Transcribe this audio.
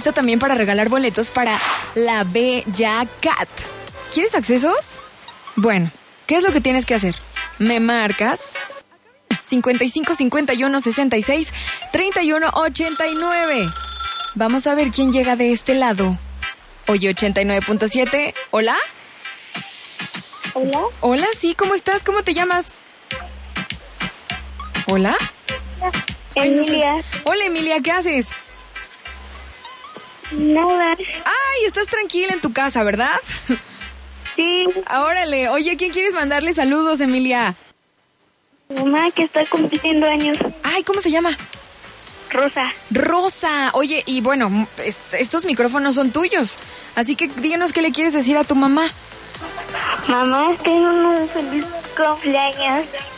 lista también para regalar boletos para La Bella Cat. ¿Quieres accesos? Bueno, ¿qué es lo que tienes que hacer? Me marcas 55 51 66 31 89. Vamos a ver quién llega de este lado. Oye, 89.7. ¿Hola? Hola. Hola, sí, ¿cómo estás? ¿Cómo te llamas? ¿Hola? Emilia. Hola, Emilia, ¿qué haces? Nada. Ay, estás tranquila en tu casa, ¿verdad? Sí. Órale, oye, ¿quién quieres mandarle saludos, Emilia? Mi mamá que está cumpliendo años. Ay, ¿cómo se llama? Rosa. Rosa. Oye, y bueno, estos micrófonos son tuyos. Así que díganos qué le quieres decir a tu mamá. Mamá, tengo un feliz cumpleaños.